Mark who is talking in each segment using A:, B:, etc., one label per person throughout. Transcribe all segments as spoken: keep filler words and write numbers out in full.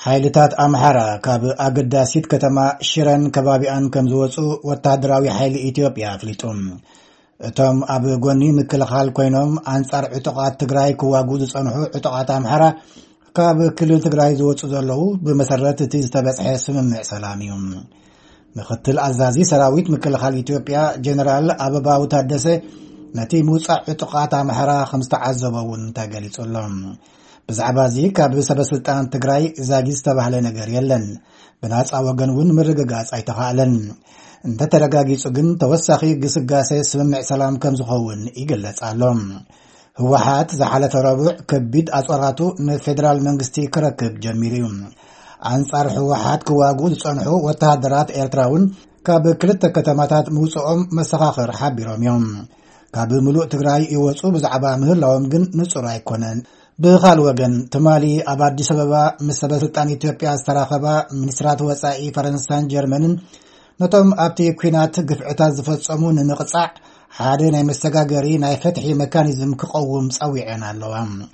A: ሓይልታት ኣምሓራ ካብ ኣገዳሲት ከተማ ሽረን ከባቢኣን ከም ዝወጹ ወታደራዊ ሓይሊ ኢትዮጵያ ኣፍሊጦም። እቶም ኣብ ጎኒ ምክልኻል ኮይኖም ኣንጻር ዕጡቓት ትግራይ ክዋግኡ ዝጸንሑ ዕጡቓት ኣምሓራ ካብ ክልል ትግራይ ዝወጹ ዘለዉ ብመሰረት እቲ ዝተበጽሐ ስምምዕ ሰላም እዩ። ምክትል ኣዛዚ ሰራዊት ምክልኻል ኢትዮጵያ ጀነራል ኣበባው ታደሰ ነቲ ምውጻእ ዕጡቓት ኣምሓራ ከም ዝተዓዘበውን ተገሊጹሎም። ብዛዕባ እዚ ካብ ሰበስልጣን ትግራይ ዛጊ ዝተባህለ ነገር የለን። ብናጻ ወገን እውን ምርግጋጽ ኣይተኻእለን። እንተተረጋጊጹ ግን ተወሳኺ ግስጋሴ ስምምዕ ሰላም ከም ዝኸውን ይግለጽ ኣሎ። ህወሓት ዝሓለፈ ረቡዕ ከቢድ ኣጽዋራቱ ንፌደራል መንግስቲ ክረክብ ጀሚሩ እዩ። ኣንጻር ህወሓት ክዋግኡ ዝጸንሑ ወተሃደራት ኤርትራ እውን ካብ ክልተ ከተማታት ምውጽኦም መሰኻኽር ሓቢሮም እዮም። ካብ ምሉእ ትግራይ ይወጹ ብዛዕባ ምህላዎም ግን ንጹር ኣይኮነን። ብኻል ወገን ትማሊ ኣብ ኣዲስ አበባ ምስ ሰበስልጣን ኢትዮጵያ ዝተራኸባ ሚኒስትራት ወጻኢ ፈረንሳይን ጀርመንን ነቶም ኣብቲ ኩናት ግፍዕታት ዝፈጸሙ ንምቕጻዕ ሓደ ናይ መሰጋገሪ ናይ ፈትሒ ሜካኒዝም ክቐውም ጸዊዐን ኣለዋ።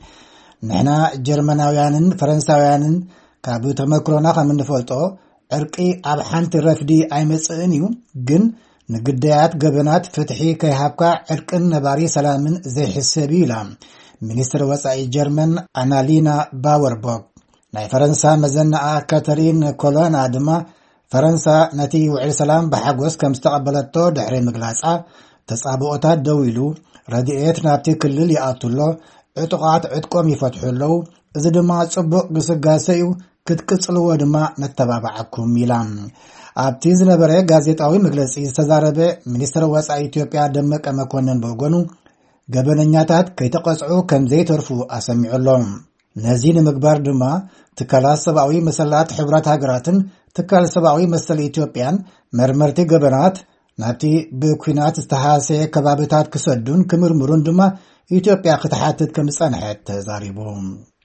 A: ንሕና ጀርመናውያንን ፈረንሳውያንን ካብ ተመክሮና ከም እንፈልጦ ዕርቂ ኣብ ሓንቲ ረፍዲ ኣይመጽእን እዩ፣ ግን ንግዳያት ገበናት ፍትሒ ከይሃብካ ዕርቅን ነባሪ ሰላምን ዘይሕሰብ ኢላ ሚኒስትር ወጻኢ ጀርመን ኣናሊና ባወርቦክ። ናይ ፈረንሳ መዘናኣ ካተሪን ኮሎና ድማ ፈረንሳ ነቲ ውዕል ሰላም ብሓጎስ ከም ዝተቐበለቶ ድሕሪ ምግላጻ ተጻብኦታት ደው ኢሉ ረድኤት ናብቲ ክልል ይኣቱሎ፣ ዕጡቓት ዕጥቆም ይፈትሑ ኣለዉ፣ እዚ ድማ ጽቡቕ ግስጋሴ እዩ፣ ክትቅጽልዎ ድማ ነተባብዓኩም ኢላ። ኣብቲ ዝነበረ ጋዜጣዊ መግለጺ ዝተዛረበ ሚኒስትር ወጻኢ ኢትዮጵያ ደመቀ መኮንን በወገኑ ገበነኛታት ከይተቐጽዑ ከም ዘይተርፉ ኣሰሚዑሎም። ነዚ ንምግባር ድማ ትካላት ሰብኣዊ መሰላት ሕብራት ሃገራትን ትካል ሰብኣዊ መሰል ኢትዮጵያን መርመርቲ ገበናት ናብቲ ብኩናት ዝተሃሰየ ከባቢታት ክሰዱን ክምርምሩን ድማ ኢትዮጵያ ክትሓትት ከም ዝጸንሐት ተዛሪቡ።